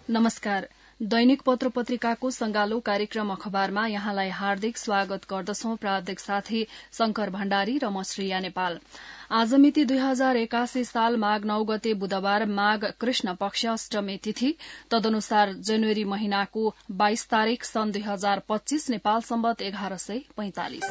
नमस्कार। दैनिक पत्र पत्रिकाको संगालो कार्यक्रम अखबारमा यहाँलाई हार्दिक स्वागत गर्दछौं। प्राविधिक साथी शंकर भण्डारी र म श्रेया नेपाल। आज मिति 2081 साल माघ 9 गते बुधबार माघ कृष्ण पक्ष अष्टमी तिथि, तदनुसार जनवरी महिनाको 22 तारीक सन् 2025 नेपाल सम्वत 1145।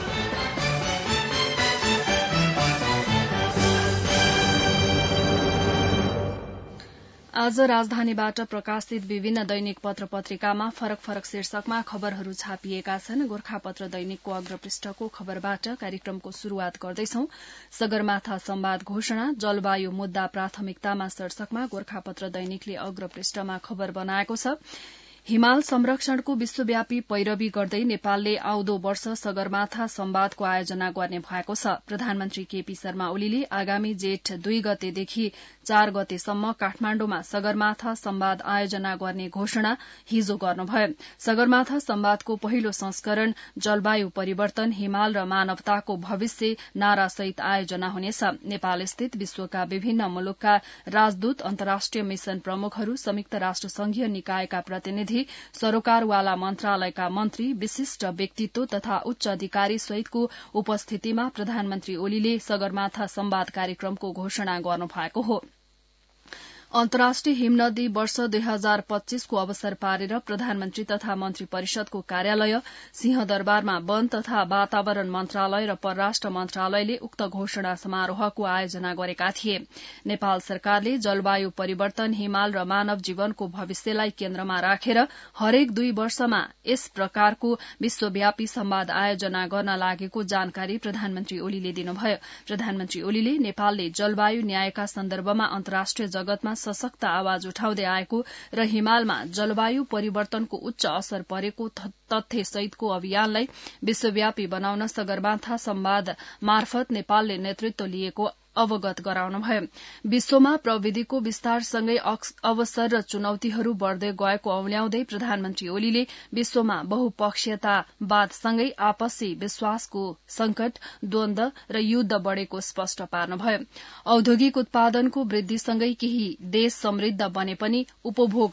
आज राजधानीबाट प्रकाशित विभिन्न दैनिक पत्र पत्रिकामा फरक फरक शीर्षकमा खबरहरू छापिएका छन्। गोर्खापत्र दैनिकको अग्रपृष्ठको खबरबाट कार्यक्रमको शुरूआत गर्दैछौं। सगरमाथा संवाद घोषणा, जलवायु मुद्दा प्राथमिकतामा शीर्षकमा गोर्खापत्र दैनिकले अग्रपृष्ठमा खबर बनाएको छ। हिमाल संरक्षणको विश्वव्यापी पैरवी गर्दै नेपालले आउँदो वर्ष सगरमाथा संवादको आयोजना गर्ने भएको छ। प्रधानमन्त्री केपी शर्मा ओलीले आगामी जेठ 2 गतेदेखि 4 गतेसम्म काठमाण्डुमा सगरमाथा संवाद आयोजना गर्ने घोषणा हिजो गर्नुभयो। सगरमाथा संवादको पहिलो संस्करण जलवायु परिवर्तन, हिमाल र मानवताको भविष्य नारासहित आयोजना हुनेछ। नेपाल स्थित विश्वका विभिन्न मुलुकका राजदूत, अन्तर्राष्ट्रिय मिशन प्रमुखहरू, संयुक्त राष्ट्र संघीय निकायका प्रतिनिधि, सरोकारवाला मन्त्रालयका मन्त्री, विशिष्ट व्यक्तित्व तथा उच्च अधिकारी सहितको उपस्थितिमा प्रधानमन्त्री ओलीले सगरमाथा संवाद कार्यक्रमको घोषणा गर्नुभएको हो। अन्तर्राष्ट्रिय हिमनदी वर्ष 2025 को अवसर पारेर प्रधानमन्त्री तथा मन्त्री परिषदको कार्यालय, सिंहदरबारमा वन तथा वातावरण मन्त्रालय र परराष्ट्र मन्त्रालयले उक्त घोषणा समारोहको आयोजना गरेका थिए। नेपाल सरकारले जलवायु परिवर्तन, हिमाल र मानव जीवनको भविष्यलाई केन्द्रमा राखेर हरेक 2 वर्षमा यस प्रकारको विश्वव्यापी संवाद आयोजना गर्न लागेको जानकारी प्रधानमन्त्री ओलीले दिनुभयो। प्रधानमन्त्री ओलीले नेपालले जलवायु न्यायका सन्दर्भमा अन्तर्राष्ट्रिय जगतमा सशक्त आवाज उठाउँदै आएको र हिमालमा जलवायु परिवर्तनको उच्च असर परेको तथ्य सहितको अभियानलाई विश्वव्यापी बनाउन सगरमाथा संवाद मार्फत नेपालले नेतृत्व लिएको अवगत गराउनुभयो। विश्वमा प्रविधिको विस्तारसँगै अवसर र चुनौतीहरू बढ़दै गएको औल्याउँदै प्रधानमन्त्री ओलीले विश्वमा बहुपक्षीयतावादसँगै आपसी विश्वासको संकट, द्वन्द र युद्ध बढ़ेको स्पष्ट पार्नुभयो। औद्योगिक उत्पादनको वृद्धिसँगै केही देश समृद्ध बने पनि उपभोग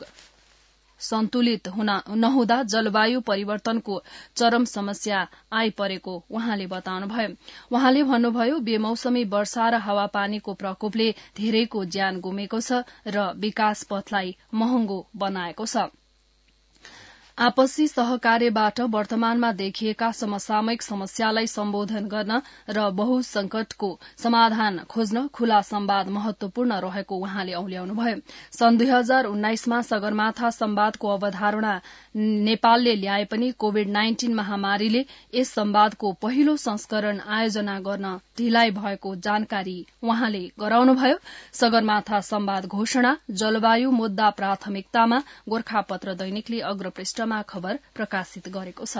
सन्तुलित नहुँदा जलवायु परिवर्तनको चरम समस्या आइपरेको उहाँले बताउनुभयो। उहाँले भन्नुभयो, बेमौसमी वर्षा र हावापानीको प्रकोपले धेरैको ज्यान गुमेको छ र विकास पथलाई महँगो बनाएको छ। आपसी सहकार्यबाट वर्तमानमा देखिएका समसामयिक समस्यालाई सम्बोधन गर्न र बहुसंकटको समाधान खोज्न खुला संवाद महत्वपूर्ण रहेको उहाँले औल्याउनुभयो। सन् 2019 मा सगरमाथा संवादको अवधारणा नेपालले ल्याए पनि कोविड-19 महामारीले यस संवादको पहिलो संस्करण आयोजना गर्न ढिलाइ भएको जानकारी उहाँले गराउनुभयो। सगरमाथा संवाद घोषणा, जलवायु मुद्दा प्राथमिकतामा गोर्खापत्र दैनिकले अग्रपृष्ठ खबर प्रकाशित गरेको छ।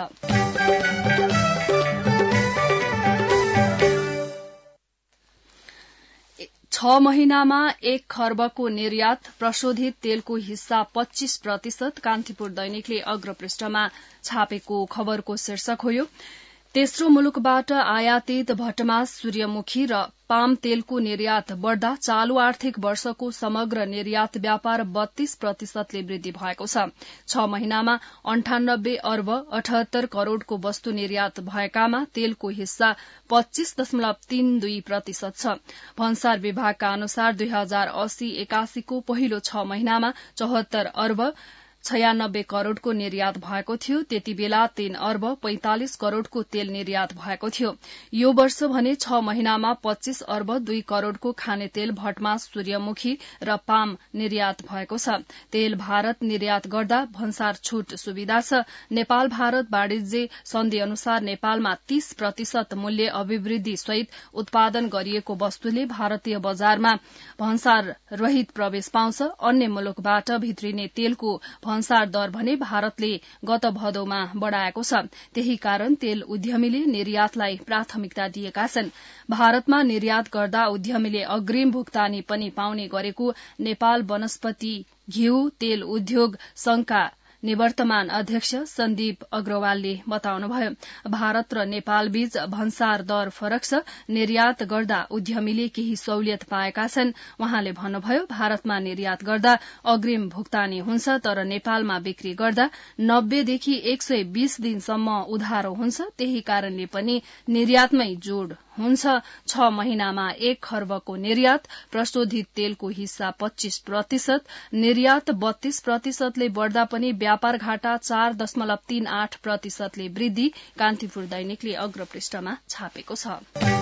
6 महिनामा 1 खर्बको निर्यात, प्रशोधित तेलको हिस्सा 25%। कान्तिपुर दैनिकले अग्रपृष्ठमा छापेको खबरको शीर्षक हो। तेस्रो मुलुकबाट आयातित भटमास, सूर्यमुखी र पाम तेलको निर्यात बढ़दा चालू आर्थिक वर्षको समग्र निर्यात व्यापार 32%ले वृद्धि भएको छ। 6 महिनामा 98 अर्ब 78 करोड़को वस्तु निर्यात भएकामा तेलको हिस्सा 25.32% छ। भन्सार विभागका अनुसार 2080-81 को पहिलो 6 महिनामा 74 अर्ब 96 करोड़को निर्यात भएको थियो। त्यति बेला 3 अर्ब 45 करोड़को तेल निर्यात भएको थियो। यो वर्ष भने 6 महिनामा 25 अर्ब 2 करोड़को खाने तेल, भटमास, सूर्यमुखी र पाम निर्यात भएको छ। तेल भारत निर्यात गर्दा भन्सार छूट सुविधा छ। नेपाल भारत वाणिज्य सन्धि अनुसार नेपालमा 30% मूल्य अभिवृद्धि सहित उत्पादन गरिएको वस्तुले भारतीय बजारमा भन्सार रहित प्रवेश पाउँछ। अन्य मुलुकबाट भित्रिने तेलको भन्सार दर भने भारतले गत भदौमा बढ़ाएको छ। त्यही कारण तेल उद्यमीले निर्यातलाई प्राथमिकता दिएका छन्। भारतमा निर्यात गर्दा उद्यमीले अग्रिम भुक्तानी पनि पाउने गरेको नेपाल वनस्पति घिउ तेल उद्योग संघका निवर्तमान अध्यक्ष सन्दीप अग्रवालले बताउनुभयो। भारत र नेपाल बीच भन्सार दर फरक छ, निर्यात गर्दा उद्यमीले केही सहुलियत पाएका छन्। उहाँले भन्नुभयो, भारतमा निर्यात गर्दा अग्रिम भुक्तानी हुन्छ, तर नेपालमा बिक्री गर्दा 90 देखि 120 दिनसम्म उधारो हुन्छ। त्यही कारणले पनि निर्यातमै जोड़ हुन्छ। 6 महिनामा 1 खर्बको निर्यात, प्रशोधित तेलको हिस्सा 25%, निर्यात 32%ले बढ़दा पनि व्यापार घाटा 4.38%ले वृद्धि, कान्तिपुर दैनिकले अग्रपृष्ठमा छापेको छ।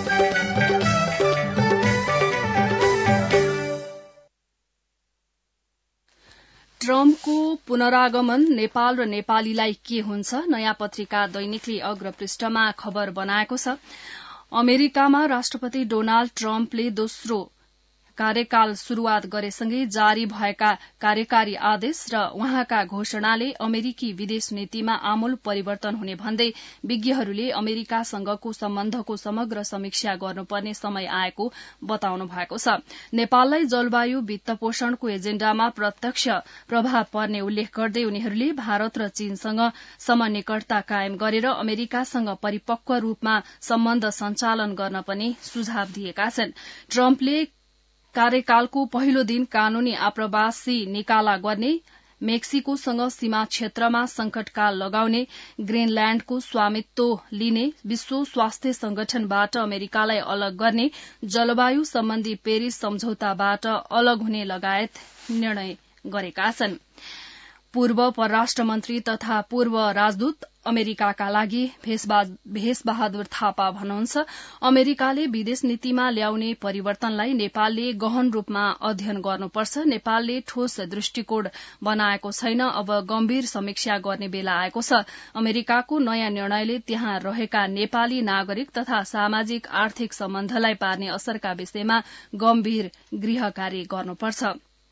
ट्रम्पको पुनरागमन नेपाल र नेपालीलाई के हुन्छ? नयाँ पत्रिका दैनिकले अग्रपृष्ठमा खबर बनाएको छ। अमेरिकामा राष्ट्रपति डोनाल्ड ट्रम्पले दोस्रो कार्यकाल शुरूआत गरेसँगै जारी भएका कार्यकारी आदेश र उहाँका घोषणाले अमेरिकी विदेश नीतिमा आमूल परिवर्तन हुने भन्दै विज्ञहरूले अमेरिकासँगको सम्बन्धको समग्र समीक्षा गर्नुपर्ने समय आएको बताउनु भएको छ। नेपाललाई जलवायु वित्तपोषणको एजेण्डामा प्रत्यक्ष प्रभाव पर्ने उल्लेख गर्दै उनीहरूले भारत र चीनसँग समनिकटता कायम गरेर अमेरिकासँग परिपक्व रूपमा सम्बन्ध सञ्चालन गर्न पनि सुझाव दिएका छन्। ट्रम्पले कार्यकालको पहिलो दिन कानूनी आप्रवासी निकाला गर्ने, मेक्सिकोसँग सीमा क्षेत्रमा संकटकाल लगाउने, ग्रीनल्याण्डको स्वामित्व लिने, विश्व स्वास्थ्य संगठनबाट अमेरिकालाई अलग गर्ने, जलवायु सम्बन्धी पेरिस सम्झौताबाट अलग हुने लगायत निर्णय गरेका छन्। पूर्व परराष्ट्र मन्त्री तथा पूर्व राजदूत अमेरिकाका लागि भेषबहादुर थापा भन्नुहुन्छ, अमेरिकाले विदेश नीतिमा ल्याउने परिवर्तनलाई नेपालले गहन रूपमा अध्ययन गर्नुपर्छ। नेपालले ठोस दृष्टिकोण बनाएको छैन, अब गम्भीर समीक्षा गर्ने बेला आएको छ। अमेरिकाको नयाँ निर्णयले त्यहाँ रहेका नेपाली नागरिक तथा सामाजिक आर्थिक सम्बन्धलाई पार्ने असरका विषयमा गम्भीर गृह कार्य गर्नुपर्छ।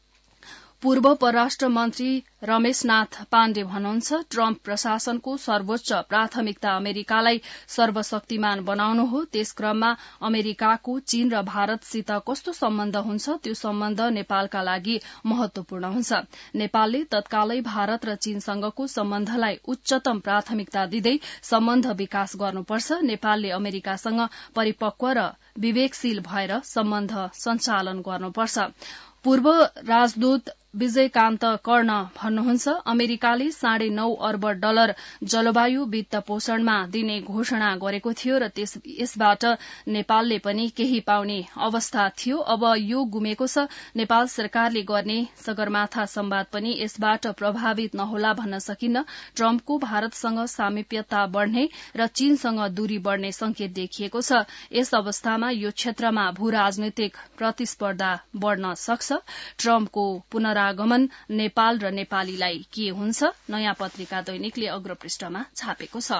पूर्व परराष्ट्र मन्त्री रमेशनाथ पाण्डे भन्नुहुन्छ, ट्रम्प प्रशासनको सर्वोच्च प्राथमिकता अमेरिकालाई सर्वशक्तिमान बनाउनु हो। त्यस क्रममा अमेरिकाको चीन र भारतसित कस्तो सम्बन्ध हुन्छ त्यो सम्बन्ध नेपालका लागि महत्वपूर्ण हुन्छ। नेपालले तत्कालै भारत र चीनसँगको सम्बन्धलाई उच्चतम प्राथमिकता दिँदै सम्बन्ध विकास गर्नुपर्छ। नेपालले अमेरिकासँग परिपक्व र विवेकशील भएर सम्बन्ध सञ्चालन गर्नुपर्छ। पूर्व राजदूत विजयकान्त कर्ण भन्नुहुन्छ, अमेरिकाले $9.5 अर्ब जलवायु वित्त पोषणमा दिने घोषणा गरेको थियो र यसबाट नेपालले पनि केही पाउने अवस्था थियो। अब यो गुमेको छ। नेपाल सरकारले गर्ने सगरमाथा संवाद पनि यसबाट प्रभावित नहोला भन्न सकिन्न। ट्रम्पको भारतसँग सामिप्यता बढ़ने र चीनसँग दूरी बढ़ने संकेत देखिएको छ। यस अवस्थामा यो क्षेत्रमा भू राजनैतिक प्रतिस्पर्धा बढ़न सक्छ। ट्रम्पको पुनरागमन नेपाल र नेपालीलाई के हुन्छ? नयाँ पत्रिका दैनिकले अग्रपृष्ठमा छापेको छ।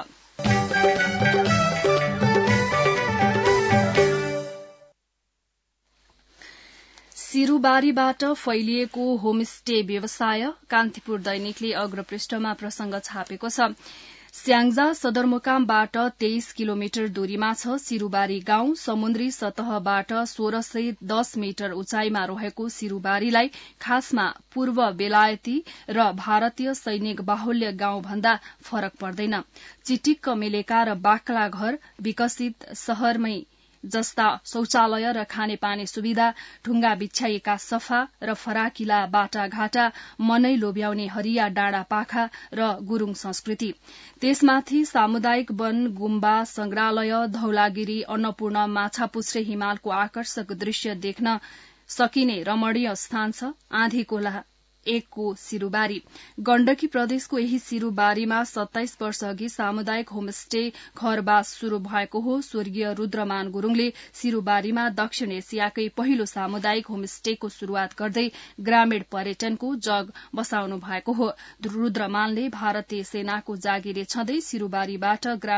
सिरूबारीबाट फैलिएको होमस्टे व्यवसाय, कान्तिपुर दैनिकले अग्रपृष्ठमा प्रसंग छापेको छ। स्याङ्जा सदरमुकामबाट 23 किलोमिटर दूरीमा छ सिरूबारी गाउँ। समुद्री सतहबाट 1610 मिटर उचाइमा रहेको सिरूबारीलाई खासमा पूर्व बेलायती र भारतीय सैनिक बाहुल्य गाउँ भन्दा फरक पर्दैन। चिटिक्क मिलेका र बाक्ला घर, विकसित शहरमै जस्ता शौचालय र खानेपानी सुविधा, ढुङ्गा बिछ्याइएका सफा र फराकिला बाटाघाटा, मनै लोभ्याउने हरिया डाँडा पाखा र गुरूङ संस्कृति। त्यसमाथि सामुदायिक वन, गुम्बा, संग्रहालय, धौलागिरी, अन्नपूर्ण, माछापुच्छ्रे हिमालको आकर्षक दृश्य देख्न सकिने रमणीय स्थान छ आँधीकोला 1 को सिरूबारी। गण्डकी प्रदेशको यही सिरूबारीमा 27 वर्ष अघि सामुदायिक होमस्टे घरवास शुरू भएको हो। स्वर्गीय रुद्रमान गुरूङले सिरूबारीमा दक्षिण एसियाकै पहिलो सामुदायिक होमस्टेको शुरूआत गर्दै ग्रामीण पर्यटनको जग बसाउनु भएको हो। रुद्रमानले भारतीय सेनाको जागिरे छँदै सिरूबारीबाट ग्रामीण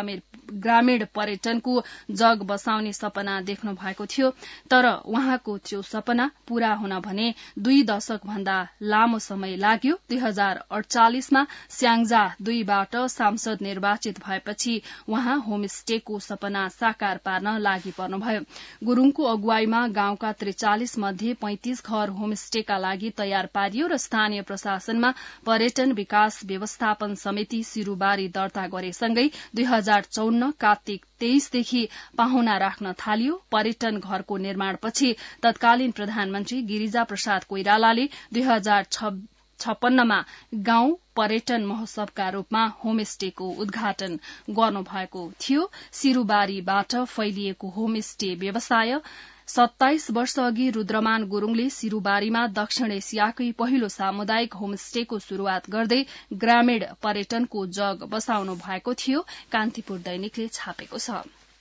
ग्रामीण पर्यटनको जग बसाउने सपना देख्नु भएको थियो, तर उहाँको त्यो सपना पूरा हुन भने 2 दशक भन्दा लामो समय लाग्यो। 2048मा स्याङ्जा 2बाट सांसद निर्वाचित भएपछि उहाँ होमस्टेको सपना साकार पार्न लागि पर्नुभयो। गुरूङको अगुवाईमा गाउँका 43 मध्ये 35 घर होमस्टेका लागि तयार पारियो र स्थानीय प्रशासनमा पर्यटन विकास व्यवस्थापन समिति सिरूबारी दर्ता गरेसँगै 2054 कार्तिक 23 देखि पाहुना राख्न थालियो। पर्यटन घरको निर्माणपछि तत्कालीन प्रधानमन्त्री गिरिजा प्रसाद कोइरालाले 2056मा गाउँ पर्यटन महोत्सवका रूपमा होमस्टेको उद्घाटन गर्नुभएको थियो। सिरूबारीबाट फैलिएको होमस्टे व्यवसाय 27 वर्ष अघि रुद्रमान गुरूङले सिरूबारीमा दक्षिण एसियाकै पहिलो सामुदायिक होमस्टेको शुरूआत गर्दै ग्रामीण पर्यटनको जग बसाउनु भएको थियो, कान्तिपुर दैनिकले छापेको छ।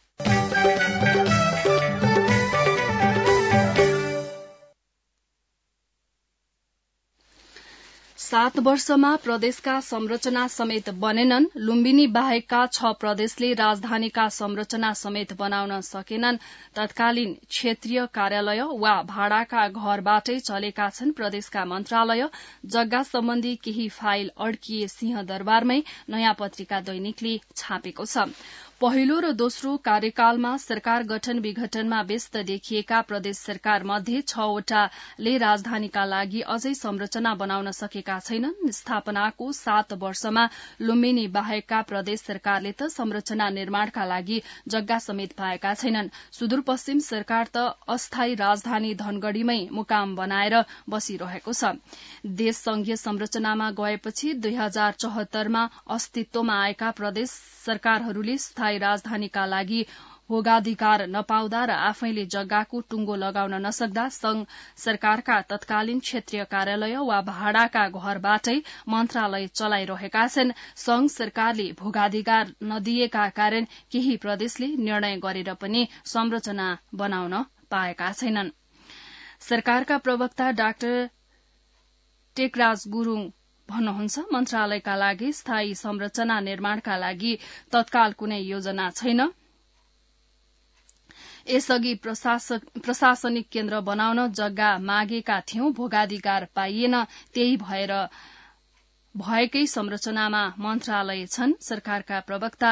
7 वर्षमा प्रदेशका संरचना समेत बनेनन्। लुम्बिनी बाहेकका 6 प्रदेशले राजधानीका संरचना समेत बनाउन सकेनन्। तत्कालीन क्षेत्रीय कार्यालय वा भाडाका घरबाटै चलेका छन् प्रदेशका मन्त्रालय। जग्गा सम्बन्धी केही फाइल अड्किए सिंहदरबारमै, नयाँ पत्रिका दैनिकले छापेको छ। पहिलो र दोस्रो कार्यकालमा सरकार गठन विघटनमा व्यस्त देखिएका प्रदेश सरकार मध्ये 6 वटाले राजधानीका लागि अझै संरचना बनाउन सकेका छैनन्। स्थापनाको 7 वर्षमा लुम्बिनी बाहेकका प्रदेश सरकारले त संरचना निर्माणका लागि जग्गा समेत पाएका छैनन्। सुदूरपश्चिम सरकार त अस्थायी राजधानी धनगढ़ीमै मुकाम बनाएर बसिरहेको छ। देश संघीय संरचनामा गएपछि 2074मा अस्तित्वमा आएका प्रदेश सरकारहरूले स्थायी राजधानीका लागि भोगाधिकार नपाउँदा र आफैले जग्गाको टुंगो लगाउन नसक्दा संघ सरकारका तत्कालीन क्षेत्रीय कार्यालय वा भाडाका घरबाटै मन्त्रालय चलाइरहेका छन्। संघ सरकारले भोगाधिकार नदिएका कारण केही प्रदेशले निर्णय गरेर पनि संरचना बनाउन पाएका छैनन्। सरकारका प्रवक्ता डाक्टर टेकराज गुरूङ भन्नुहुन्छ, मन्त्रालयका लागि स्थायी संरचना निर्माणका लागि तत्काल कुनै योजना छैन। यसअघि प्रशासनिक केन्द्र बनाउन जग्गा मागेका थियौं, भोगाधिकार पाइएन, त्यही भएर भएकै संरचनामा मन्त्रालय छन्। सरकारका प्रवक्ता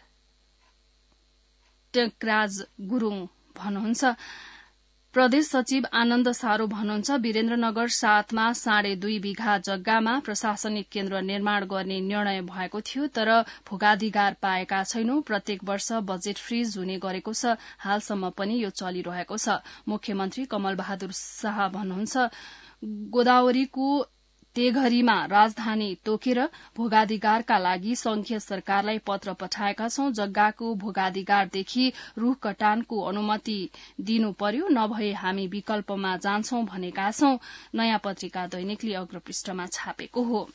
टेकराज गुरूङ भन्नुहुन्छ। प्रदेश सचिव आनन्द सारो भन्नुहुन्छ, वीरेन्द्रनगर 7मा 2.5 बिघा जग्गामा प्रशासनिक केन्द्र निर्माण गर्ने निर्णय भएको थियो, तर भोगाधिकार पाएका छैनौं। प्रत्येक वर्ष बजेट फ्रीज हुने गरेको छ, हालसम्म पनि यो चलिरहेको छ। मुख्यमन्त्री कमल बहादुर शाह भन्नुहुन्छ, गोदावरीको तेघरीमा राजधानी तोकेर भोगाधिकारका लागि संघीय सरकारलाई पत्र पठाएका छौं। जग्गाको भोगाधिकारदेखि रूख कटानको अनुमति दिनु पर्यो, नभए हामी विकल्पमा जान्छौं भनेका छौं। नयाँ पत्रिका दैनिकले अग्रपृष्ठमा छापेको हो।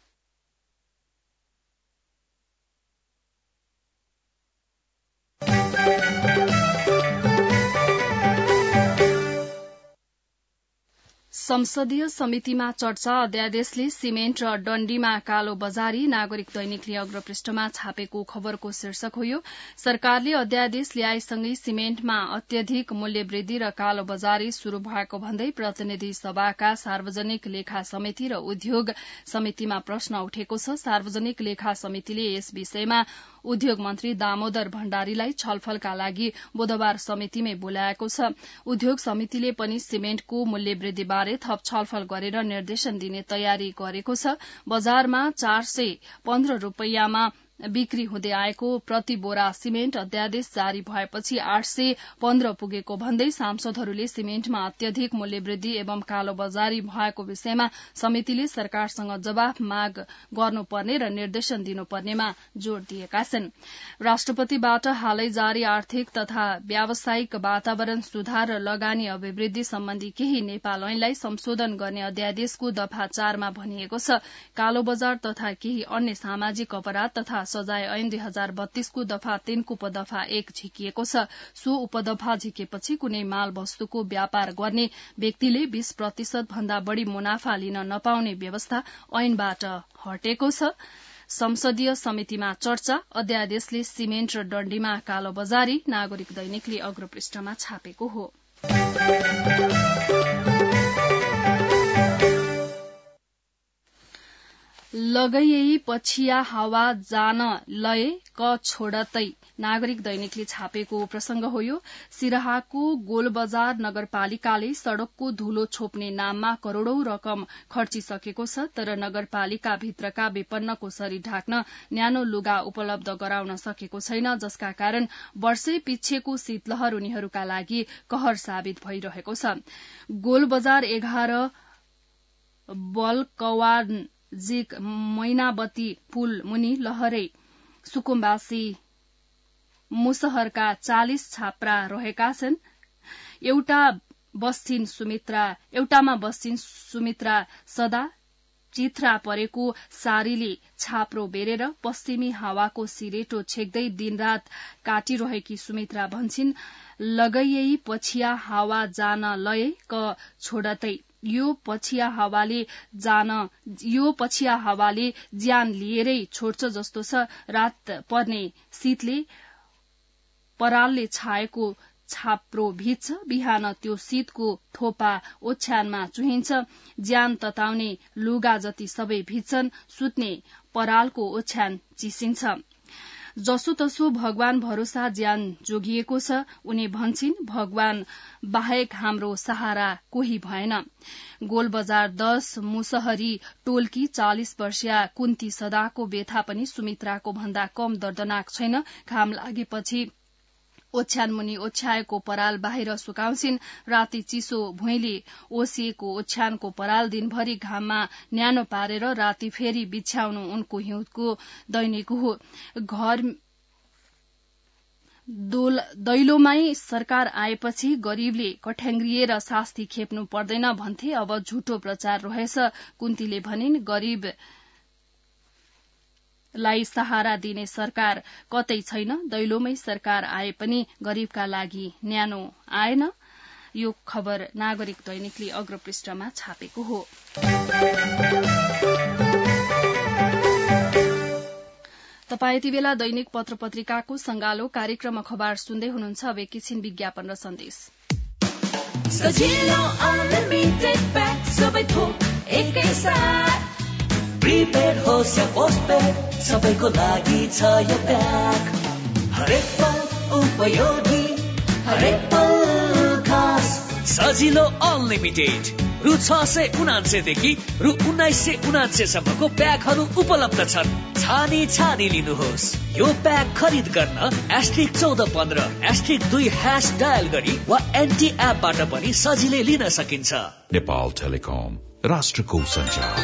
संसदीय समितिमा चर्चा, अध्यादेशले सिमेन्ट र डण्डीमा कालो बजारी। नागरिक दैनिकले अग्रपृष्ठमा छापेको खबरको शीर्षक हो यो। सरकारले अध्यादेश ल्याएसँगै सिमेन्टमा अत्यधिक मूल्य वृद्धि र कालो बजारी शुरू भएको भन्दै प्रतिनिधि सभाका सार्वजनिक लेखा समिति र उद्योग समितिमा प्रश्न उठेको छ। सार्वजनिक लेखा समितिले यस विषयमा उद्योग मन्त्री दामोदर भण्डारीलाई छलफलका लागि बुधबार समितिमै बोलाएको छ। उद्योग समितिले पनि सिमेन्टको मूल्य वृद्धिबारे थप छलफल गरेर निर्देशन दिने तयारी गरेको छ। बजारमा 415 रूपैयाँमा बिक्री हुँदै आएको प्रति बोरा सिमेन्ट अध्यादेश जारी भएपछि 815 पुगेको भन्दै सांसदहरूले सिमेन्टमा अत्यधिक मूल्य वृद्धि एवं कालो बजारी भएको विषयमा समितिले सरकारसँग जवाफ माग गर्नुपर्ने र निर्देशन दिनुपर्नेमा जोड़ दिएका छन्। राष्ट्रपतिबाट हालै जारी आर्थिक तथा व्यावसायिक वातावरण सुधार र लगानी अभिवृद्धि सम्बन्धी केही नेपाल ऐनलाई संशोधन गर्ने अध्यादेशको दफा 4 मा भनिएको छ। कालो बजार तथा केही अन्य सामाजिक अपराध तथा सजाय ऐन 2032 को दफा 3 को उपदफा 1 झिकिएको छ। सो उपदफा झिकेपछि कुनै माल वस्तुको व्यापार गर्ने व्यक्तिले 20% भन्दा बढ़ी मुनाफा लिन नपाउने व्यवस्था ऐनबाट हटेको छ। संसदीय समितिमा चर्चा, अध्यादेशले सिमेन्ट र डण्डीमा कालोबजारी, नागरिक दैनिकले अग्रपृष्ठमा छापेको हो। लगैयै पछिया हावा जान लए क छोडतै, नागरिक दैनिकले छापेको प्रसंग हो यो। सिराहाको गोलबजार नगरपालिकाले सड़कको धूलो छोप्ने नाममा करोड़ौं रकम खर्चिसकेको छ, तर नगरपालिका भित्रका विपन्नको शरीर ढाक्न न्यानो लुगा उपलब्ध गराउन सकेको छैन, जसका कारण वर्षै पिच्छेको शीतलहर उनीहरूका लागि कहर साबित भइरहेको छ। गोलबजार 11 बलकवान जिक मैनावती पुल मुनि लहरे सुकुम्बासी मुसहरका 40 छाप्रा रहेका छन्। एउटामा बस्छिन् सुमित्रा सदा। चित्रा परेको सारीले छाप्रो बेरेर पश्चिमी हावाको सिरेटो छेक्दै दिनरात काटिरहेकी सुमित्रा भन्छिन्, लगैयै पछिया हावा जान लए क छोडतै। यो पछिया हावाले ज्यान लिएरै छोड्छ जस्तो छ। रात पर्ने शीतले परालले छाएको छाप्रो भिज्छ, बिहान त्यो शीतको थोपा ओछ्यानमा चुहिन्छ। ज्यान तताउने लुगा जति सबै भिज्छन्, सुत्ने परालको ओछ्यान चिसिन्छ। जसोतसो भगवान भरोसा ज्यान जोगिएको छ। उनी भन्छिन्, भगवान बाहेक हाम्रो सहारा कोही भएन। गोलबजार 10 मुसहरी टोलकी 40 वर्षीया कुन्ती सदाको व्यथा पनि सुमित्राको भन्दा कम दर्दनाक छैन। घाम लागेपछि ओछ्यान मुनि ओछ्याएको पराल बाहिर सुकाउँछिन्। राति चिसो भुइँले ओसिएको ओछ्यानको पराल दिनभरि घाममा न्यानो पारेर राति फेरि बिछ्याउनु उनको हिउँदको दैनिक हो। घर दैलोमै सरकार आएपछि गरीबले कठ्याङ्ग्रिएर शास्ति खेप्नु पर्दैन भन्थे, अब झुटो प्रचार रहेछ। कुन्तीले भनिन्, गरीबलाई सहारा दिने सरकार कतै छैन। दैलोमै सरकार आए पनि गरीबका लागि न्यानो आएन। यो खबर नागरिक दैनिकले अग्रपृष्ठमा छापेको हो। तपाईं यति बेला दैनिक पत्र पत्रिकाको संगालो कार्यक्रम अखबार सुन्दै हुनुहुन्छ। अब एकैछिन विज्ञापन र सन्देश। सजिलो अनलिमिटेड प्याक सबै थोक एकैसाथ, प्रिपेड होस् या पोस्टपेड सबैको लागि छ यो प्याक। हरेक पल उपयोगी, हरेक पल खास। सजिलो अनलिमिटेड रु 679 देखि रु 1979 सम्मको प्याकहरू उपलब्ध छन्। छानी लिनुहोस्। यो प्याक खरिद गर्न *1415*2# डायल गरी वा एनटी एपबाट पनि सजिलै लिन सकिन्छ। नेपाल टेलिकम, राष्ट्रको सञ्चार।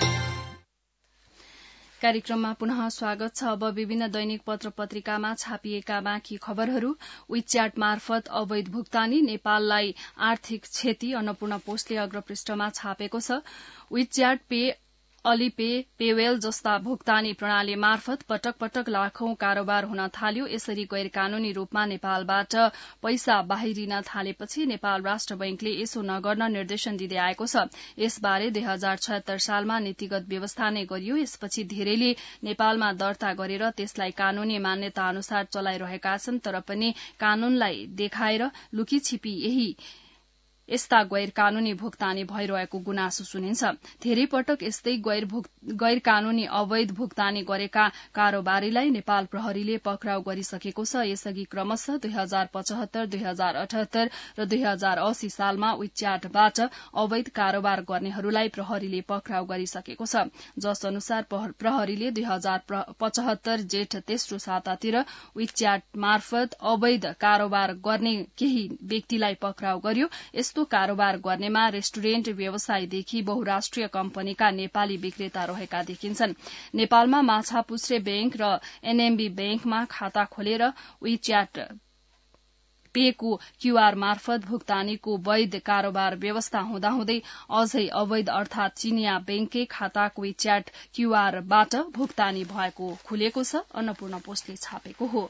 कार्यक्रममा पुनः स्वागत छ। अब विभिन्न दैनिक पत्र पत्रिकामा छापिएका बाँकी खबरहरू। विच्याट मार्फत अवैध भुक्तानी, नेपाललाई आर्थिक क्षति, अन्नपूर्ण पोस्टले अग्रपृष्ठमा छापेको छ। विच्याट पे, अलिपे, पेवेल जस्ता भुक्तानी प्रणाली मार्फत पटक पटक लाखौं कारोबार हुन थाल्यो। यसरी गैर कानूनी रूपमा नेपालबाट पैसा बाहिरिन थालेपछि नेपाल राष्ट्र बैंकले यसो नगर्न निर्देशन दिँदै आएको छ। यसबारे 2076 सालमा नीतिगत व्यवस्था नै गरियो। यसपछि धेरैले नेपालमा दर्ता गरेर त्यसलाई कानूनी मान्यता अनुसार चलाइरहेका छन्, तर पनि कानूनलाई देखाएर लुकीछिपी यस्ता गैर कानूनी भुक्तानी भइरहेको गुनासो सुनिन्छ। धेरै पटक यस्तै गैर कानूनी अवैध भुक्तानी गरेका कारोबारीलाई नेपाल प्रहरीले पक्राउ गरिसकेको छ। यसअघि क्रमशः 2075, 2078 र 2080 सालमा विच्याटबाट अवैध कारोबार गर्नेहरूलाई प्रहरीले पक्राउ गरिसकेको छ। जस अनुसार प्रहरीले 2075 जेठ तेस्रो सातातिर विच्याट मार्फत अवैध कारोबार गर्ने केही व्यक्तिलाई पक्राउ गर्यो। यस्तो कारोबार गर्नेमा रेस्टुरेन्ट व्यवसायदेखि बहुराष्ट्रिय कम्पनीका नेपाली विक्रेता रहेका देखिन्छन्। नेपालमा माछापुच्छ्रे बैंक र एनएमबी बैंकमा खाता खोलेर विच्याट पेको क्यूआर मार्फत भुक्तानीको वैध कारोबार व्यवस्था हुँदाहुँदै अझै अवैध अर्थात चिनिया बैंककै खाताको विच्याट क्यूआरबाट भुक्तानी भएको खुलेको छ। अन्नपूर्ण पोस्टले छापेको हो।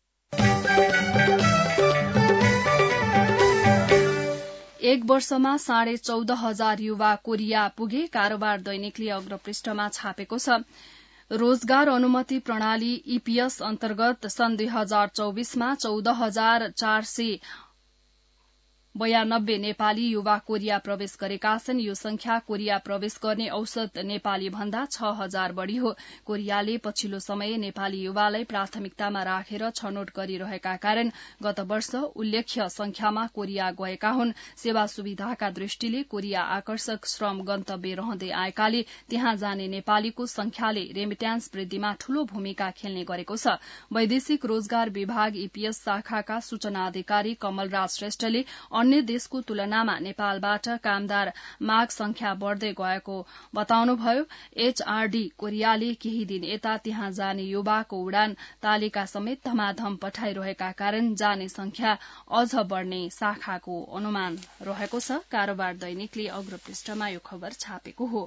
एक वर्षमा 14,500 युवा कोरिया पुगे, कारोबार दैनिकले अग्रपृष्ठमा छापेको छ। रोजगार अनुमति प्रणाली ईपीएस अन्तर्गत सन् 2024 मा 14,492 नेपाली युवा कोरिया प्रवेश गरेका छन्। यो संख्या कोरिया प्रवेश गर्ने औसत नेपाली भन्दा 6,000 बढ़ी हो। कोरियाले पछिल्लो समय नेपाली युवालाई प्राथमिकतामा राखेर छनौट गरिरहेका कारण गत वर्ष उल्लेख्य संख्यामा कोरिया गएका हुन्। सेवा सुविधाका दृष्टिले कोरिया आकर्षक श्रम गन्तव्य रहँदै आएकाले त्यहाँ जाने नेपालीको संख्याले रेमिट्यान्स वृद्धिमा ठूलो भूमिका खेल्ने गरेको छ। वैदेशिक रोजगार विभाग ईपीएस शाखाका सूचना अधिकारी कमलराज श्रेष्ठले अन्य देशको तुलनामा नेपालबाट कामदार माग संख्या बढ़दै गएको बताउनुभयो। एचआरडी कोरियाले केही दिन यता त्यहाँ जाने युवाको उडान तालिका समेत धमाधम पठाइरहेका कारण जाने संख्या अझ बढ़ने शाखाको अनुमान रहेको छ। कारोबार दैनिकले अग्रपृष्ठमा यो खबर छापेको हो।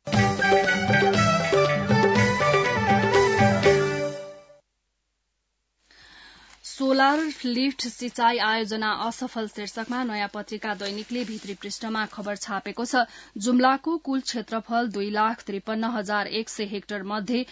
सोलर लिफ्ट सिंचाई आयोजना असफल शीर्षकमा नयाँ पत्रिका दैनिकले भित्री पृष्ठमा खबर छापेको छ। जुम्लाको कुल क्षेत्रफल 2,53,100 हेक्टर मध्ये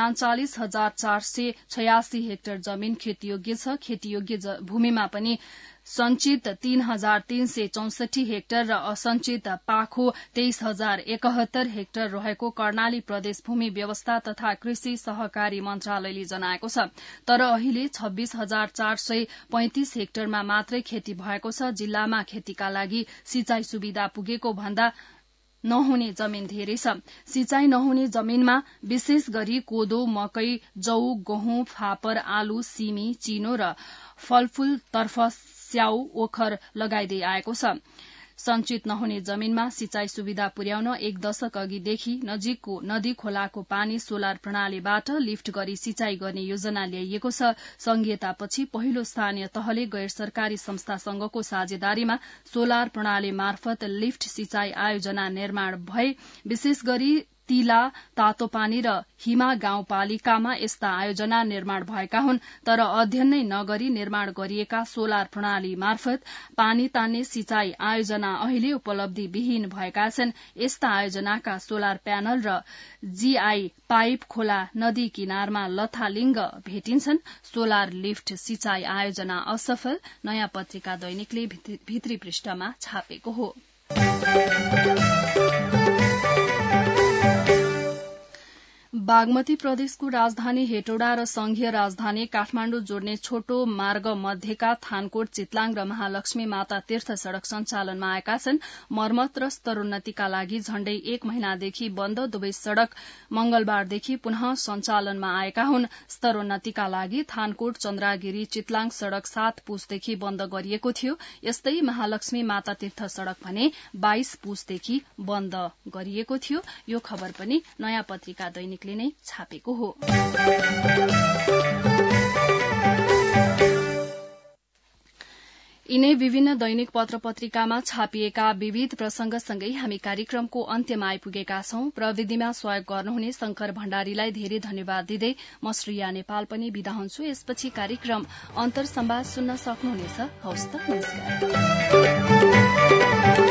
39,486 हेक्टर जमीन खेतीयोग्य छ। खेतीयोग्य भूमिमा पनि संचित 3,364 हेक्टर र असंचित पाखो 23,071 हेक्टर रहेको कर्णाली प्रदेश भूमि व्यवस्था तथा कृषि सहकारी मन्त्रालयले जनाएको छ। तर अहिले 26,435 हेक्टरमा मात्रै खेती भएको छ। जिल्लामा खेतीका लागि सिंचाई सुविधा पुगेको भन्दा नहुने जमीन धेरै छ। सिंचाई नहुने जमीनमा विशेष गरी कोदो, मकै, जौ, गहुँ, फापर, आलु, सिमी, चिनो र फलफूल तर्फ स्याउ, ओखर लगाइदै आएको छ। संचित नहुने जमीनमा सिंचाई सुविधा पुर्याउन 1 दशक अघिदेखि नजिकको नदी खोलाको पानी सोलर प्रणालीबाट लिफ्ट गरी सिंचाई गर्ने योजना ल्याइएको छ। संघीयतापछि पहिलो स्थानीय तहले गैर सरकारी संस्थासँगको साझेदारीमा सोलर प्रणाली मार्फत लिफ्ट सिंचाई आयोजना निर्माण भए। विशेष गरी तिला, तातोपानी र हिमा गाउँपालिकामा यस्ता आयोजना निर्माण भएका हुन्। तर अध्ययन नै नगरी निर्माण गरिएका सोलर प्रणाली मार्फत पानी तान्ने सिंचाई आयोजना अहिले उपलब्धि विहीन भएका छन्। यस्ता आयोजनाका सोलर प्यानल र जीआई पाइप खोला नदी किनारमा लथालिङ्ग भेटिन्छन्। सोलर लिफ्ट सिंचाई आयोजना असफल, नयाँ पत्रिका दैनिकले भित्री पृष्ठमा छापेको हो। बागमती प्रदेशको राजधानी हेटौडा र संघीय राजधानी काठमाण्डु जोड्ने छोटो मार्ग मध्येका थानकोट, चितलाङ र महालक्ष्मी माता तीर्थ सड़क सञ्चालनमा आएका छन्। मर्मत र स्तरोन्नतिका लागि झण्डै 1 महिनादेखि बन्द दुवै सड़क मंगलबारदेखि पुनः सञ्चालनमा आएका हुन्। स्तरोन्नतिका लागि थानकोट, चन्द्रागिरी, चितलाङ सड़क 7 पुसदेखि बन्द गरिएको थियो। यस्तै महालक्ष्मी माता तीर्थ सड़क भने 22 पुसदेखि बन्द गरिएको थियो। यो खबर पनि नयाँ पत्रिका दैनिकले नै छापेको हो। यिनै विभिन्न दैनिक पत्र पत्रिकामा छापिएका विविध प्रसंगसँगै हामी कार्यक्रमको अन्त्यमा आइपुगेका छौं। प्रविधिमा सहयोग गर्नुहुने शंकर भण्डारीलाई धेरै धन्यवाद दिँदै म श्रेया नेपाल पनि बिदा हुन्छु। यसपछि कार्यक्रम अन्तर संवाद सुन्न सक्नुहुनेछ। हवस् त, नमस्कार।